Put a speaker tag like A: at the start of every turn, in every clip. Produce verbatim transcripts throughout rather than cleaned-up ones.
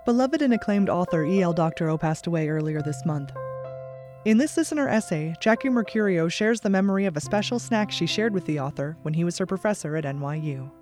A: Beloved and acclaimed author E L Doctorow passed away earlier this month. In this listener essay, Jackie Mercurio shares the memory of a special snack she shared with the author when he was her professor at N Y U.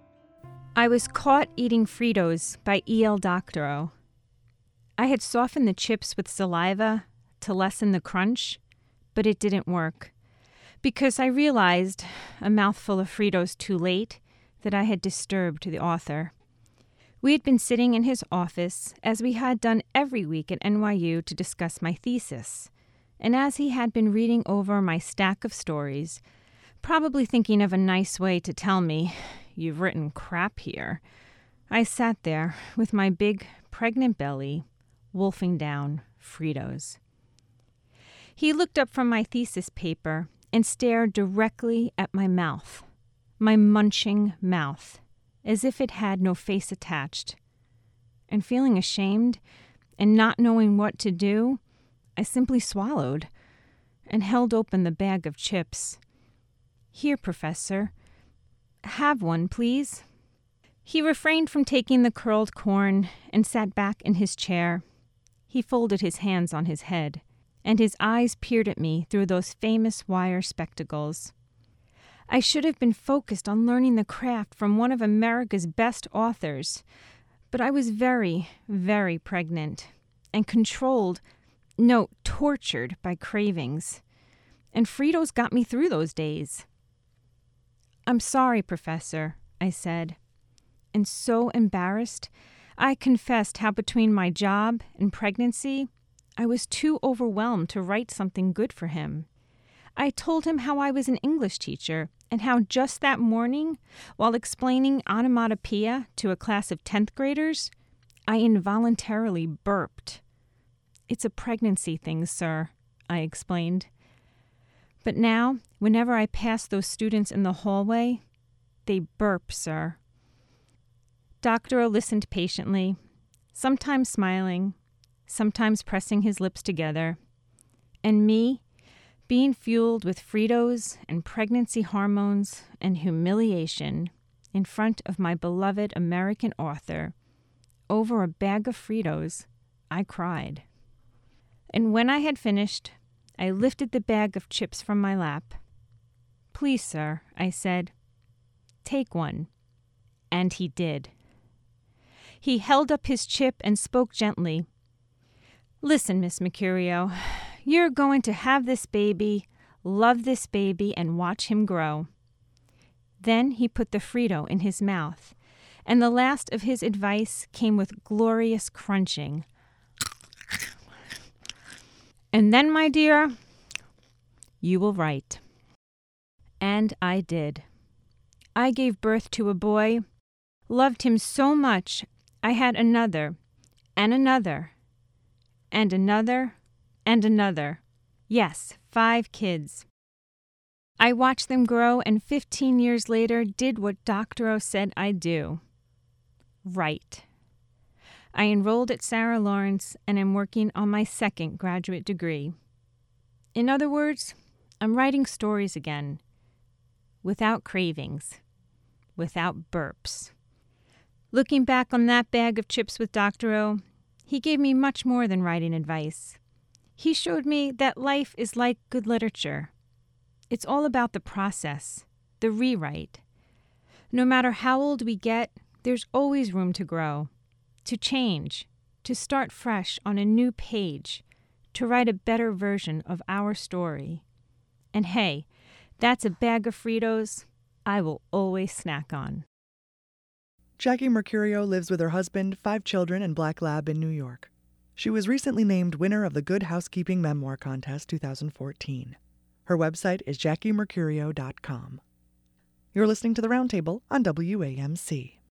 B: I was caught eating Fritos by E L Doctorow. I had softened the chips with saliva to lessen the crunch, but it didn't work, because I realized, a mouthful of Fritos too late, that I had disturbed the author. We had been sitting in his office, as we had done every week at N Y U, to discuss my thesis, and as he had been reading over my stack of stories, probably thinking of a nice way to tell me, "You've written crap here," I sat there with my big, pregnant belly, wolfing down Fritos. He looked up from my thesis paper and stared directly at my mouth, my munching mouth, as if it had no face attached. And feeling ashamed and not knowing what to do, I simply swallowed and held open the bag of chips. "Here, Professor. Have one, please." He refrained from taking the curled corn and sat back in his chair. He folded his hands on his head, and his eyes peered at me through those famous wire spectacles. I should have been focused on learning the craft from one of America's best authors, but I was very, very pregnant and controlled, no, tortured by cravings. And Fritos got me through those days. "I'm sorry, Professor," I said. And so embarrassed, I confessed how between my job and pregnancy, I was too overwhelmed to write something good for him. I told him how I was an English teacher and how just that morning, while explaining onomatopoeia to a class of tenth graders, I involuntarily burped. "It's a pregnancy thing, sir," I explained. But now, whenever I pass those students in the hallway, they burp, sir. Doctorow listened patiently, sometimes smiling, sometimes pressing his lips together, and me, being fueled with Fritos and pregnancy hormones and humiliation in front of my beloved American author, over a bag of Fritos, I cried. And when I had finished, I lifted the bag of chips from my lap. "Please, sir," I said, "take one." And he did. He held up his chip and spoke gently. "Listen, Miss Mercurio, you're going to have this baby, love this baby, and watch him grow." Then he put the Frito in his mouth, and the last of his advice came with glorious crunching. "And then, my dear, you will write." And I did. I gave birth to a boy, loved him so much I had another, and another, and another, and another. Yes, five kids. I watched them grow, and fifteen years later did what Doctorow said I'd do. Write. I enrolled at Sarah Lawrence and am working on my second graduate degree. In other words, I'm writing stories again, without cravings, without burps. Looking back on that bag of chips with Doctorow, he gave me much more than writing advice. He showed me that life is like good literature. It's all about the process, the rewrite. No matter how old we get, there's always room to grow, to change, to start fresh on a new page, to write a better version of our story. And hey, that's a bag of Fritos I will always snack on.
A: Jackie Mercurio lives with her husband, five children, and Black Lab in New York. She was recently named winner of the Good Housekeeping Memoir Contest twenty fourteen. Her website is jackie mercurio dot com. You're listening to The Roundtable on W A M C.